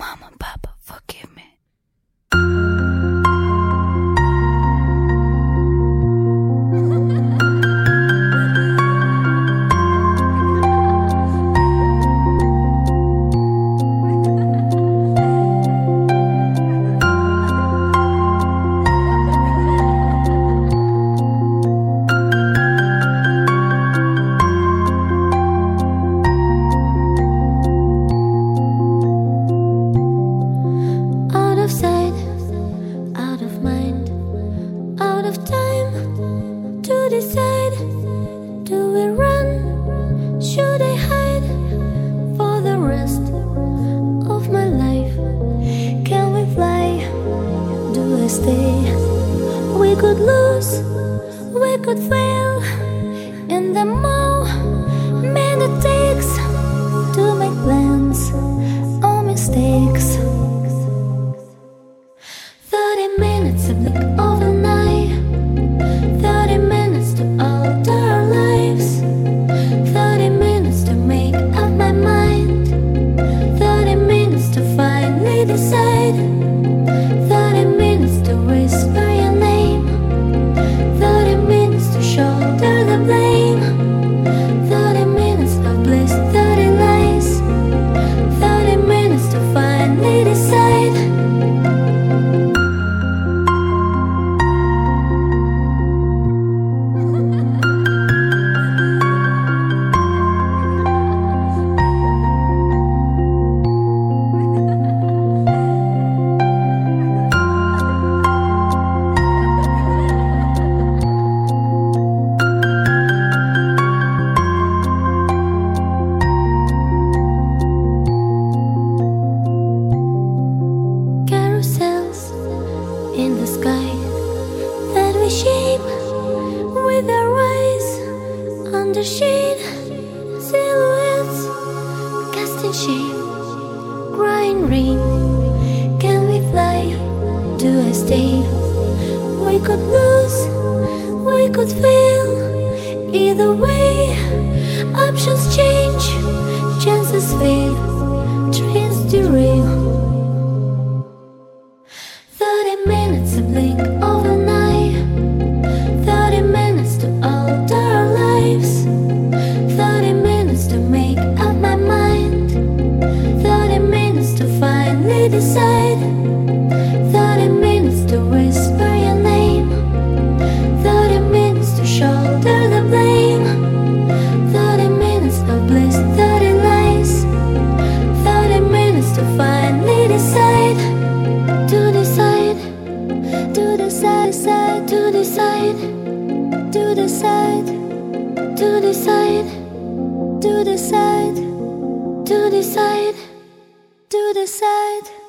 Mama, Papa, forgive me. Out of sight, out of mind, out of time to decide. Do we run? Should I hide for the rest of my life? Can we fly? Do I stay? We could lose, we could fail in the moment it takes to make plans or mistakes. 30 minutes to blink overnight, 30 minutes to alter our lives, 30 minutes to make up my mind, 30 minutes to finally decide, 30 minutes to whisper your name, 30 minutes to shoulder the blame, 30 minutes of bliss, 30 lies, 30 minutes to finally decide. In the sky that we shape with our eyes under shade, silhouettes cast in shape, crying rain. Can we fly? Do I stay? We could lose, we could fail. Either way, options change, chances fail, trains derail. 30 minutes to blink overnight, 30 minutes to alter our lives, 30 minutes to make up my mind, 30 minutes to finally decide, 30 minutes to whisper your name, 30 minutes to shoulder the blame, 30 minutes of bliss, 30 lies, 30 minutes to finally decide. To decide, to decide, to decide, to decide, to decide, to decide, to decide, to decide.